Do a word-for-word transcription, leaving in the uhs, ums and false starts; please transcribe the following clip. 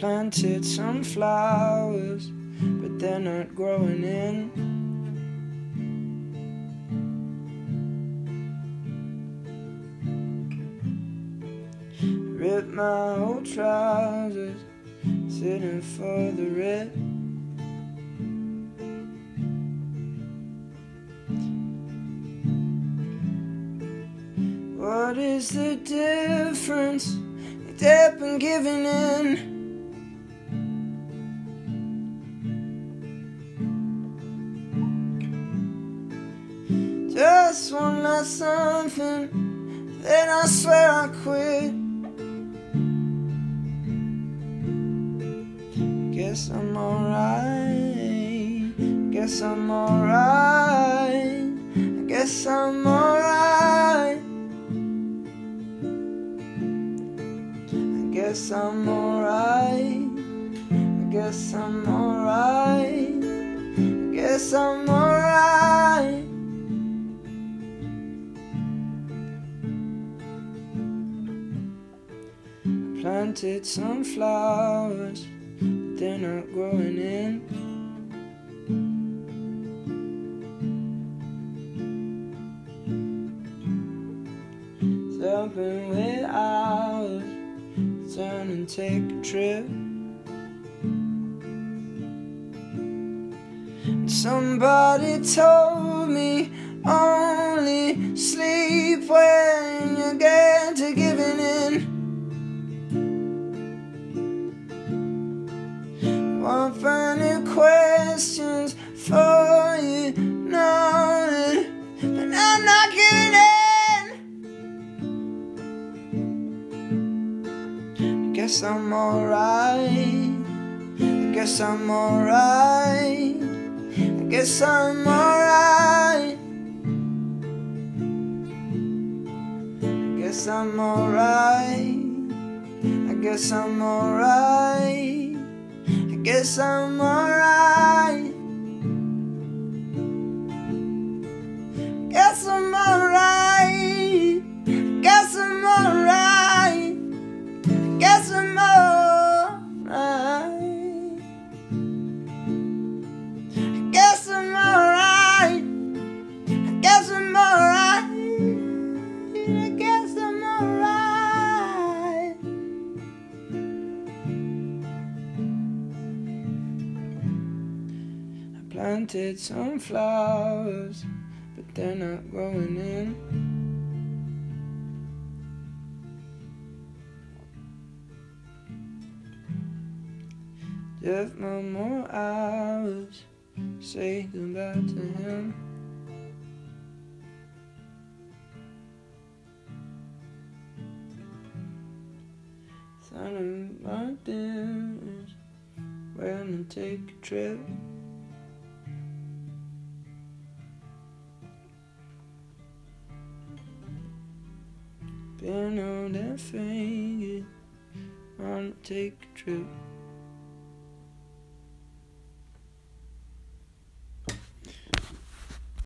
planted some flowers, but they're not growing in. Ripped my old trousers, sitting for the rip. What is the difference? Step and giving in. Just one last something, then I swear I quit. Guess I'm alright, guess I'm alright, I guess I'm alright, I guess I'm alright, I guess I'm alright, I guess I'm alright. Planted some flowers, but they're not growing in. Jumping with hours, turn and take a trip. And somebody told me only sleep when you get to giving in. One funny questions for you, knowing, but I'm not giving in. I guess I'm alright, I guess I'm alright, I guess I'm alright, I guess I'm alright, I guess I'm alright, I guess I'm alright, guess I'm alright, guess I'm alright, guess I'm alright, guess I'm alright, guess I'm alright, I guess I'm alright. Planted some flowers, but they're not growing in. Just no more hours, say goodbye to him. Signing my dinners, when to take a trip. Been on that finger, wanna take a trip.